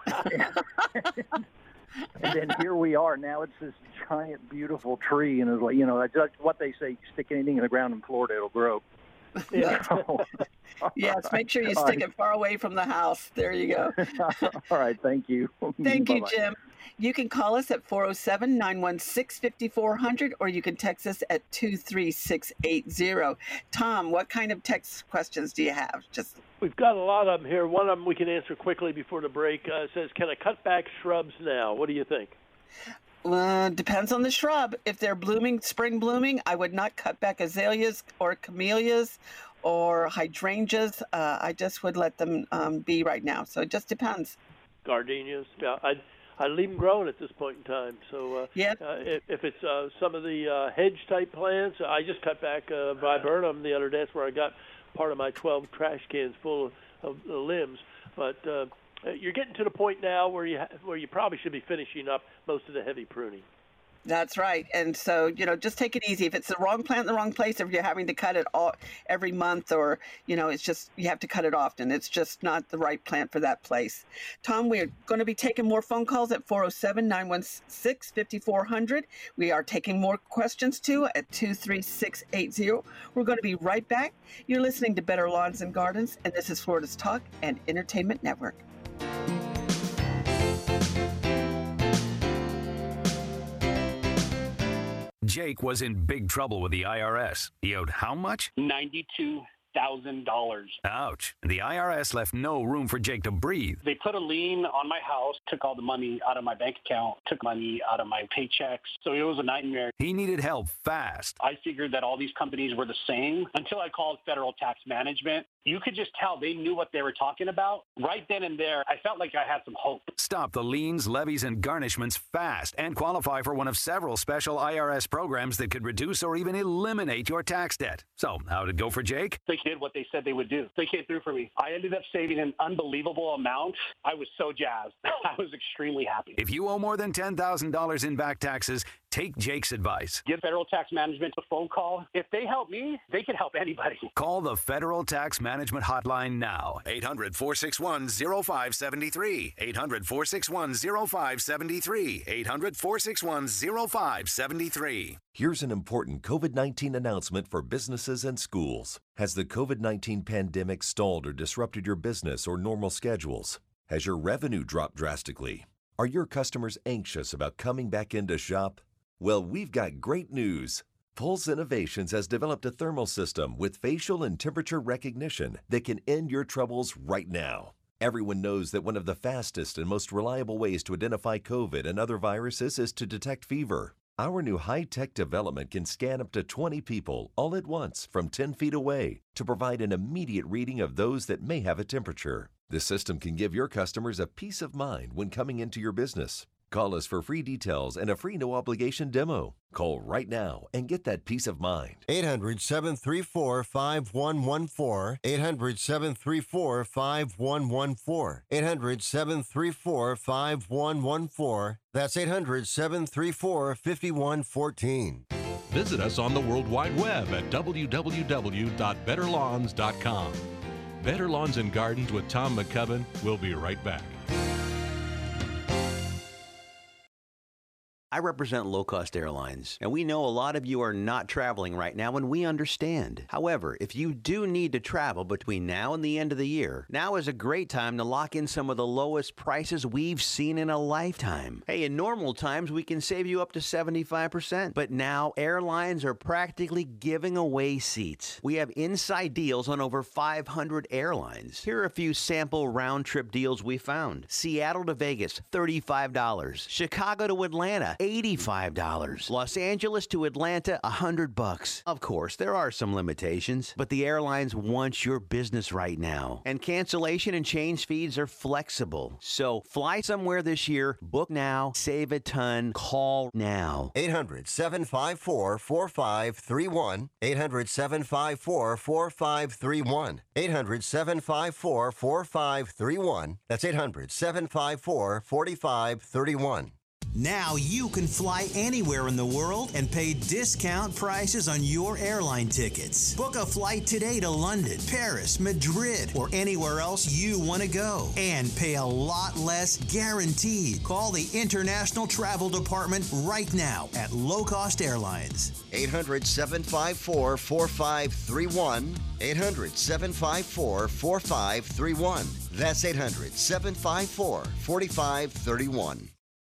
T: And then here we are. Now it's this giant, beautiful tree, and it's like, you know, that's what they say: stick anything in the ground in Florida, it'll grow.
A: Yeah.
T: So,
A: Yes, make sure you
T: all
A: stick
T: right.
A: it far away from the house. There you go.
T: All right, thank you.
A: Thank you,
T: Bye-bye.
A: Jim. You can call us at four oh seven, nine one six, five four zero zero, or you can text us at two three six eight zero. Tom, what kind of text questions do you have? Just
I: We've got a lot of them here. One of them we can answer quickly before the break. Uh, it says, can I cut back shrubs now? What do you think?
A: Uh, depends on the shrub. If they're blooming, spring blooming, I would not cut back azaleas or camellias or hydrangeas. Uh, I just would let them um, be right now. So it just depends.
I: Gardenias. Yeah, I'd, I'd leave them growing at this point in time. So uh,
A: yeah.
I: uh, if, if it's uh, some of the uh, hedge-type plants, I just cut back uh, viburnum the other day. That's where I got part of my twelve trash cans full of, of uh, limbs. But uh, you're getting to the point now where you ha- where you probably should be finishing up most of the heavy pruning.
A: That's right. And so, you know, just take it easy. If it's the wrong plant in the wrong place, if you're having to cut it all every month, or, you know, it's just, you have to cut it often. It's just not the right plant for that place. Tom, we're going to be taking more phone calls at four oh seven, nine one six, five four zero zero. We are taking more questions too at two three six eight zero. We're going to be right back. You're listening to Better Lawns and Gardens, and this is Florida's Talk and Entertainment Network.
U: Jake was in big trouble with the I R S. He owed how much?
V: ninety-two thousand dollars.
U: Ouch. And the I R S left no room for Jake to breathe.
V: They put a lien on my house, took all the money out of my bank account, took money out of my paychecks. So it was a nightmare.
U: He needed help fast.
V: I figured that all these companies were the same until I called Federal Tax Management. You could just tell they knew what they were talking about. Right then and there, I felt like I had some hope.
U: Stop the liens, levies, and garnishments fast and qualify for one of several special I R S programs that could reduce or even eliminate your tax debt. So, how'd it go for Jake?
V: They did what they said they would do. They came through for me. I ended up saving an unbelievable amount. I was so jazzed. I was extremely happy.
U: If you owe more than ten thousand dollars in back taxes, take Jake's advice.
V: Give Federal Tax Management a phone call. If they help me, they can help anybody.
U: Call the Federal Tax Management Hotline now. eight hundred, four six one, oh five seven three. eight hundred, four six one, oh five seven three. eight hundred, four six one, oh five seven three.
W: Here's an important COVID nineteen announcement for businesses and schools. Has the COVID nineteen pandemic stalled or disrupted your business or normal schedules? Has your revenue dropped drastically? Are your customers anxious about coming back in to shop? Well, we've got great news. Pulse Innovations has developed a thermal system with facial and temperature recognition that can end your troubles right now. Everyone knows that one of the fastest and most reliable ways to identify COVID and other viruses is to detect fever. Our new high-tech development can scan up to twenty people all at once from ten feet away to provide an immediate reading of those that may have a temperature. This system can give your customers a peace of mind when coming into your business. Call us for free details and a free no-obligation demo. Call right now and get that peace of mind.
H: eight hundred, seven three four, five one one four. eight hundred, seven three four, five one one four. eight hundred, seven three four, five one one four. That's eight hundred, seven three four, five one one four.
F: Visit us on the World Wide Web at w w w dot better lawns dot com. Better Lawns and Gardens with Tom McCubbin. We'll be right back.
P: I represent low-cost airlines, and we know a lot of you are not traveling right now, and we understand. However, if you do need to travel between now and the end of the year, now is a great time to lock in some of the lowest prices we've seen in a lifetime. Hey, in normal times, we can save you up to seventy-five percent, but now airlines are practically giving away seats. We have inside deals on over five hundred airlines. Here are a few sample round-trip deals we found. Seattle to Vegas, thirty-five dollars. Chicago to Atlanta, eighty-five dollars. Los Angeles to Atlanta, one hundred bucks. Of course, there are some limitations, but the airlines want your business right now. And cancellation and change fees are flexible. So fly somewhere this year, book now, save a ton, call now.
H: eight hundred, seven five four, four five three one. eight hundred, seven five four, four five three one. eight hundred, seven five four, four five three one. That's eight hundred, seven five four, four five three one.
D: Now you can fly anywhere in the world and pay discount prices on your airline tickets. Book a flight today to London, Paris, Madrid, or anywhere else you want to go and pay a lot less guaranteed. Call the International Travel Department right now at Low Cost Airlines.
H: eight hundred, seven five four, four five three one. eight hundred, seven five four, four five three one. That's eight hundred, seven five four, four five three one.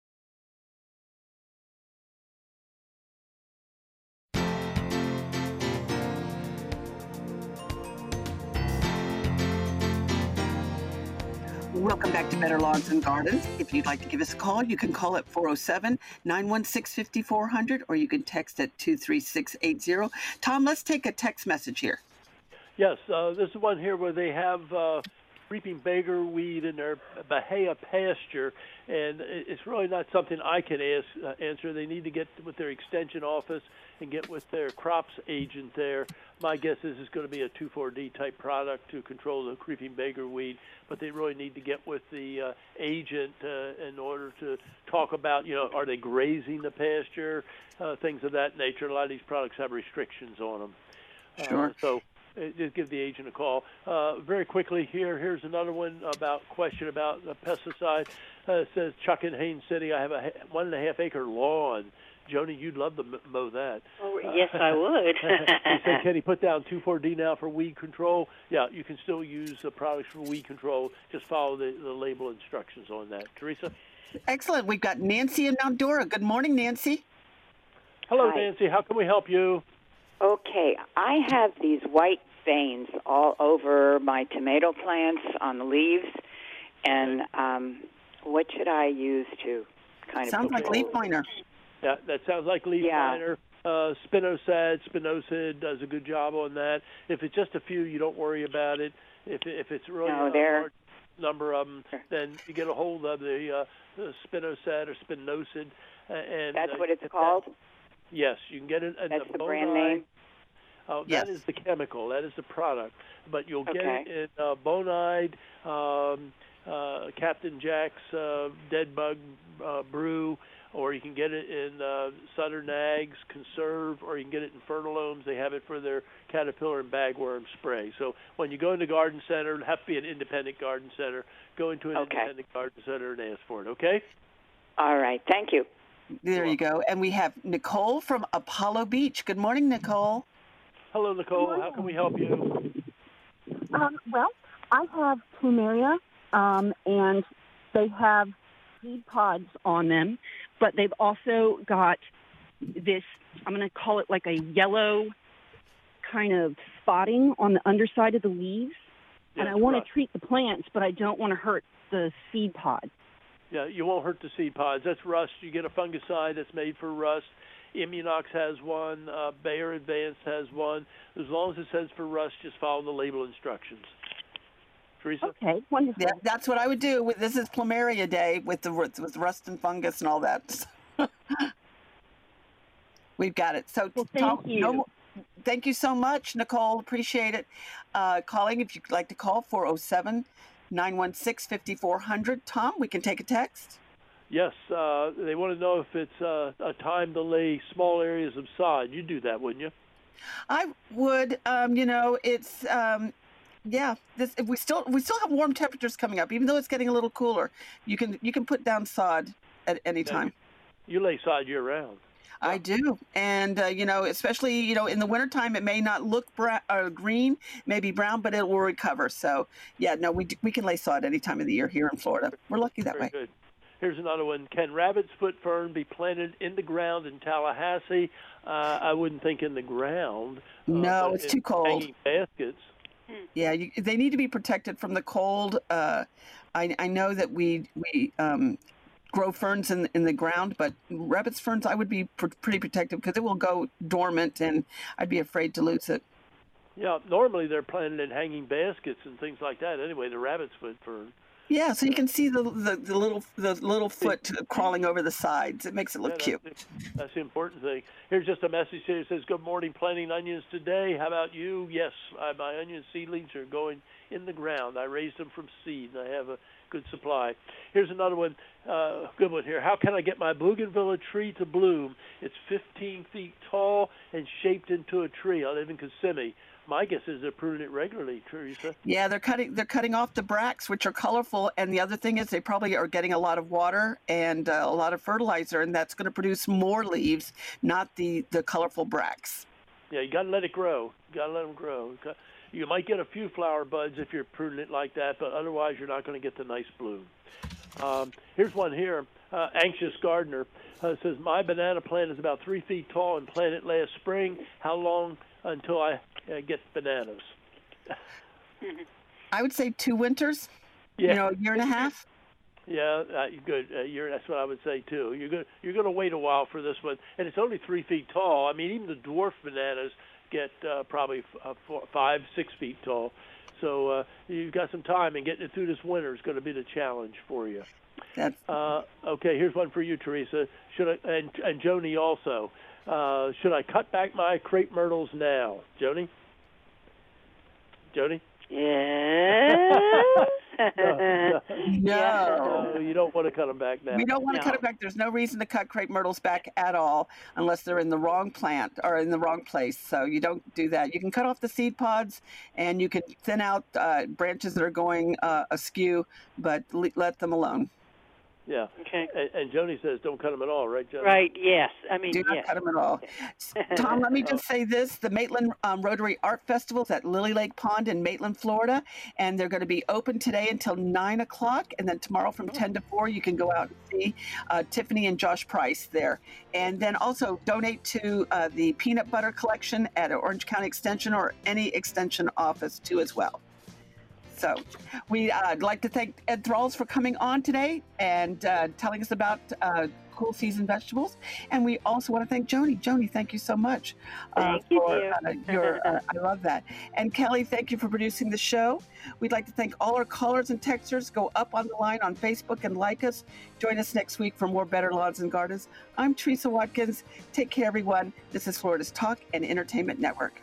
A: Welcome back to Better Lawns and Gardens. If you'd like to give us a call, you can call at four oh seven, nine one six, five four zero zero or you can text at two three six eight zero. Tom, let's take a text message here.
I: Yes, uh, this is one here where they have uh, creeping beggar weed in their Bahia pasture, and it's really not something I can ask, uh, answer. They need to get with their extension office and get with their crops agent there. My guess is it's going to be a two four D type product to control the creeping beggar weed, but they really need to get with the uh, agent uh, in order to talk about, you know, are they grazing the pasture, uh, things of that nature. A lot of these products have restrictions on them.
A: Sure.
I: Uh, so uh, just give the agent a call. Uh, very quickly here, here's another one about question about the pesticide. Uh, it says, Chuck in Haines City, I have a ha- one and a half acre lawn. Joni, you'd love to mow that.
J: Oh, yes, I would.
I: He said, can he put down two four D now for weed control? Yeah, you can still use the products for weed control. Just follow the, the label instructions on that. Teresa?
A: Excellent. We've got Nancy in Mount Dora. Good morning, Nancy.
I: Hello,
B: Hi.
I: Nancy. How can we help you?
B: Okay, I have these white veins all over my tomato plants on the leaves, and um, what should I use to kind of...
A: Sounds like leaf miner.
I: Yeah, that sounds like leaf
B: Yeah.
I: miner. Uh, Spinosad, Spinosad does a good job on that. If it's just a few, you don't worry about it. If if it's really
B: No,
I: a
B: they're-
I: large number of them, then you get a hold of the, uh, the Spinosad or Spinosad. Uh, and
B: That's
I: uh,
B: what it's
I: that-
B: called?
I: Yes, you can get it. in
B: That's the
I: Bonide.
B: brand name?
I: Uh,
B: Yes.
I: That is the chemical. That is the product. But you'll get
B: Okay.
I: it in uh, Bonide, um, uh, Captain Jack's uh, Dead Bug uh, Brew, or you can get it in uh, Southern Ag's Conserve, or you can get it in Fertilomes. They have it for their caterpillar and bagworm spray. So when you go into garden center, it have to be an independent garden center. Go into an
B: Okay.
I: independent garden center and ask for it, okay?
B: All right, thank you.
A: There you go. And we have Nicole from Apollo Beach. Good morning, Nicole.
I: Hello, Nicole. How can we help you?
C: Um, well, I have plumeria, um, and they have seed pods on them, but they've also got this, I'm going to call it like a yellow kind of spotting on the underside of the leaves.
I: Yeah,
C: and I want
I: rust.
C: to treat the plants, but I don't want to hurt the seed pod.
I: Yeah, you won't hurt the seed pods. That's rust. You get a fungicide that's made for rust, Immunox has one. Uh, Bayer Advanced has one. As long as it says for rust, just follow the label instructions. Teresa?
C: Okay, wonderful.
A: Yeah, that's what I would do. With This is Plumeria Day with the with rust and fungus and all that. We've got it. So,
C: well, thank
A: Tom,
C: you.
A: No more, thank you so much, Nicole. Appreciate it. Uh, calling, if you'd like to call, four oh seven, nine one six, five four zero zero. Tom, we can take a text.
I: Yes, uh, they want to know if it's uh, a time to lay small areas of sod. You'd do that, wouldn't you?
A: I would. Um, you know, it's um, yeah. This if we still we still have warm temperatures coming up, even though it's getting a little cooler. You can you can put down sod at any
I: Now,
A: time.
I: You, you lay sod year round.
A: I do, and uh, you know, especially you know, in the wintertime, it may not look brown, uh, green, maybe brown, but it will recover. So, yeah, no, we we can lay sod any time of the year here in Florida. We're lucky that
I: Very
A: way.
I: good. Here's another one. Can rabbit's foot fern be planted in the ground in Tallahassee? Uh, I wouldn't think in the ground. Uh,
A: No,
I: but
A: it's
I: in
A: too cold.
I: Hanging baskets.
A: Yeah, you, they need to be protected from the cold. Uh, I I know that we we um, grow ferns in in the ground, but rabbit's ferns I would be pr- pretty protective because it will go dormant, and I'd be afraid to lose it.
I: Yeah, normally they're planted in hanging baskets and things like that. Anyway, the rabbit's foot fern.
A: Yeah, so you can see the the, the little the little foot crawling over the sides. It makes it look
I: Yeah,
A: cute.
I: that's, the, that's the important thing. Here's just a message here. It says, good morning, planting onions today. How about you? Yes, I, my onion seedlings are going in the ground. I raised them from seed, and I have a good supply. Here's another one, uh, good one here. How can I get my bougainvillea tree to bloom? It's fifteen feet tall and shaped into a tree. I live in Kissimmee. My guess is they're pruning it regularly, Teresa.
A: Yeah, they're cutting they're cutting off the bracts, which are colorful, and the other thing is they probably are getting a lot of water and uh, a lot of fertilizer, and that's going to produce more leaves, not the the colorful bracts.
I: Yeah, you got to let it grow. You got to let them grow. You might get a few flower buds if you're pruning it like that, but otherwise you're not going to get the nice bloom. Um, here's one here. Uh, Anxious Gardener uh, says, my banana plant is about three feet tall and planted last spring. How long until I uh, get bananas?
A: I would say two winters.
I: Yeah.
A: You know, a year and a half.
I: Yeah, uh, good. Uh, you're, that's what I would say too. You're going you're going to wait a while for this one, and it's only three feet tall. I mean, even the dwarf bananas get uh, probably f- uh, four, five, six feet tall. So uh, you've got some time, and getting it through this winter is going to be the challenge for you.
A: That's...
I: Uh, okay, here's one for you, Teresa. Should I and and Joni also? Uh, should I cut back my crepe myrtles now, Joni? Joni?
J: Yeah.
I: no,
A: No.
I: no, you don't want to cut them back now.
A: We don't want to
J: No.
A: cut it back. There's no reason to cut crepe myrtles back at all unless they're in the wrong plant or in the wrong place. So you don't do that. You can cut off the seed pods and you can thin out uh, branches that are going uh, askew, but le- let them alone.
I: Yeah.
J: Okay.
I: And, and Joni says don't cut them at all, right, Joni?
J: Right. Yes. I mean,
A: Do not
J: yes.
A: cut them at all. Tom, let me just say this. The Maitland um, Rotary Art Festival is at Lily Lake Pond in Maitland, Florida, and they're going to be open today until nine o'clock, and then tomorrow from ten to four, you can go out and see uh, Tiffany and Josh Price there. And then also donate to uh, the Peanut Butter Collection at Orange County Extension or any extension office too as well. So we'd uh, like to thank Ed Thralls for coming on today and uh, telling us about uh, cool season vegetables. And we also want to thank Joni. Joni, thank you so much. Uh,
J: Thank you,
A: for,
J: dear.
A: uh, your, uh, I love that. And Kelly, thank you for producing the show. We'd like to thank all our callers and texters. Go up on the line on Facebook and like us. Join us next week for more Better Lawns and Gardens. I'm Teresa Watkins. Take care, everyone. This is Florida's Talk and Entertainment Network.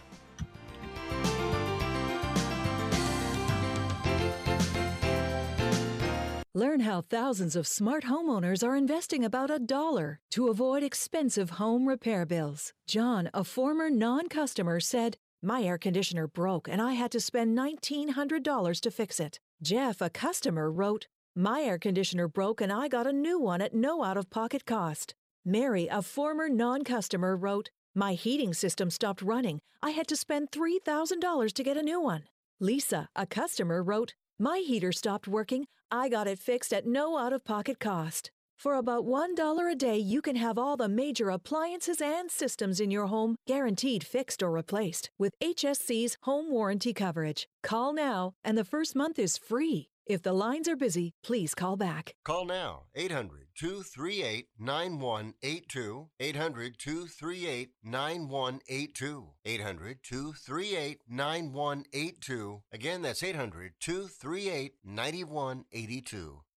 R: Learn how thousands of smart homeowners are investing about a dollar to avoid expensive home repair bills. John, a former non-customer, said, my air conditioner broke and I had to spend nineteen hundred dollars to fix it. Jeff, a customer, wrote, my air conditioner broke and I got a new one at no out-of-pocket cost. Mary, a former non-customer, wrote, my heating system stopped running. I had to spend three thousand dollars to get a new one. Lisa, a customer, wrote, my heater stopped working. I got it fixed at no out-of-pocket cost. For about one dollar a day, you can have all the major appliances and systems in your home guaranteed fixed or replaced with H S C's home warranty coverage. Call now, and the first month is free. If the lines are busy, please call back.
H: Call now, eight hundred, two three eight, nine one eight two, eight hundred, two three eight, nine one eight two, eight hundred, two three eight, nine one eight two. Again, that's eight hundred, two three eight, nine one eight two.